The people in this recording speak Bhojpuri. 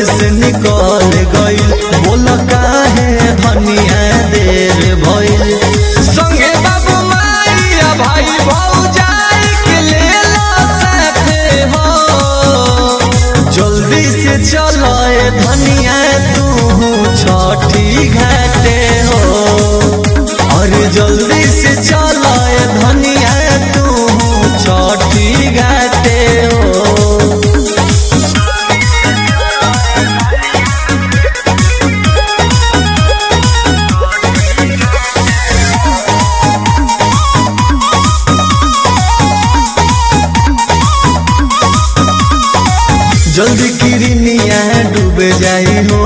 से निकल गइल, बोल काहे धनिया देर भइल। संगे बाबू माइया भाई भौजाई के लेला साथे हो, जल्दी से चलो ए धनिया तू छठी घाटे हो। अरे जल्दी से चलो ए धनिया तू छठी घाटे हो। जल्दी किरनिया डूब जाई हो,